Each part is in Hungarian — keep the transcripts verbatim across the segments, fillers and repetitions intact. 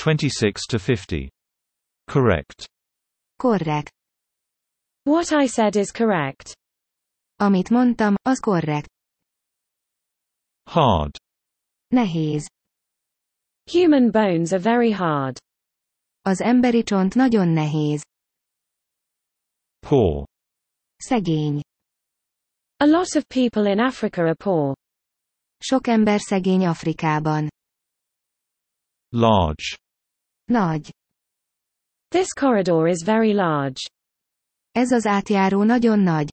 twenty-six to fifty. Correct. Korrekt. What I said is correct. Amit mondtam, az korrekt. Hard. Nehéz. Human bones are very hard. Az emberi csont nagyon nehéz. Poor. Szegény. A lot of people in Africa are poor. Sok ember szegény Afrikában. Large. Nagy. This corridor is very large. Ez az átjáró nagyon nagy.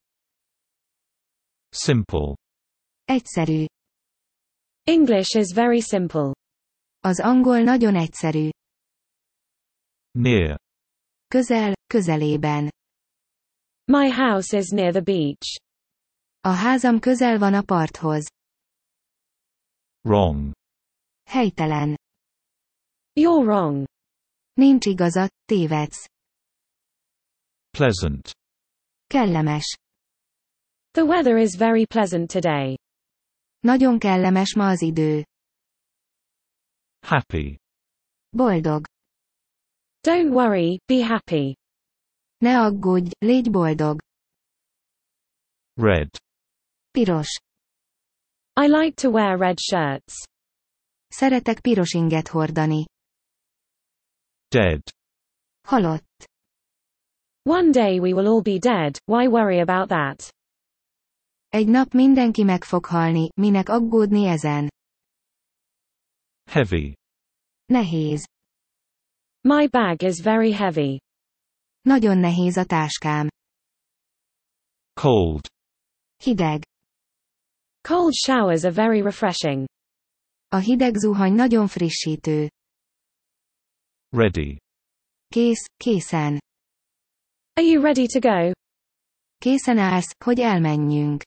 Simple. Egyszerű. English is very simple. Az angol nagyon egyszerű. Near. Közel, közelében. My house is near the beach. A házam közel van a parthoz. Wrong. Helytelen. You're wrong. Nincs igazad, tévedsz. Pleasant. Kellemes. The weather is very pleasant today. Nagyon kellemes ma az idő. Happy. Boldog. Don't worry, be happy. Ne aggódj, légy boldog. Red. Piros. I like to wear red shirts. Szeretek piros inget hordani. Dead. Halott. One day we will all be dead, why worry about that? Egy nap mindenki meg fog halni, minek aggódni ezen. Heavy. Nehéz. My bag is very heavy. Nagyon nehéz a táskám. Cold. Hideg. Cold showers are very refreshing. A hideg zuhany nagyon frissítő. Ready. Kész, készen. Are you ready to go? Készen állsz, hogy elmenjünk.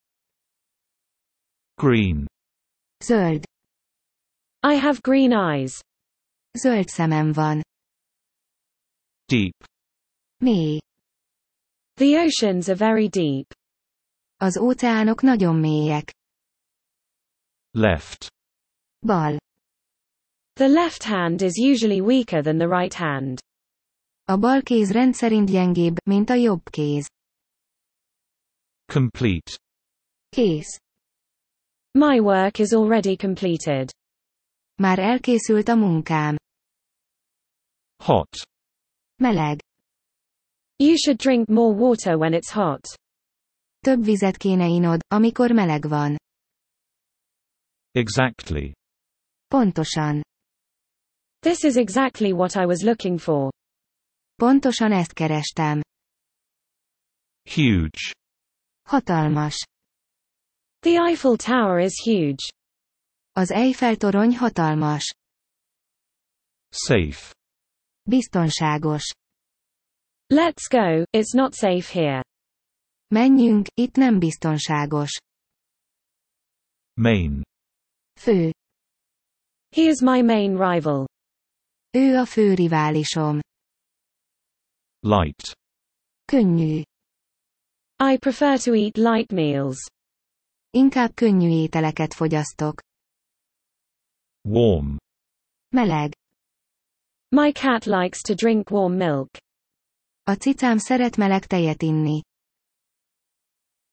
Green. Zöld. I have green eyes. Zöld szemem van. Deep. Mély. The oceans are very deep. Az óceánok nagyon mélyek. Left. Bal. The left hand is usually weaker than the right hand. A bal kéz rendszerint gyengébb, mint a jobb kéz. Complete. Kész. My work is already completed. Már elkészült a munkám. Hot. Meleg. You should drink more water when it's hot. Több vizet kéne inod, amikor meleg van. Exactly. Pontosan. This is exactly what I was looking for. Pontosan ezt kerestem. Huge. Hatalmas. The Eiffel Tower is huge. Az Eiffel-torony hatalmas. Safe. Biztonságos. Let's go, it's not safe here. Menjünk, itt nem biztonságos. Main. Fő. He is my main rival. Ő a fő riválisom. Light. Könnyű. I prefer to eat light meals. Inkább könnyű ételeket fogyasztok. Warm. Meleg. My cat likes to drink warm milk. A cicám szeret meleg tejet inni.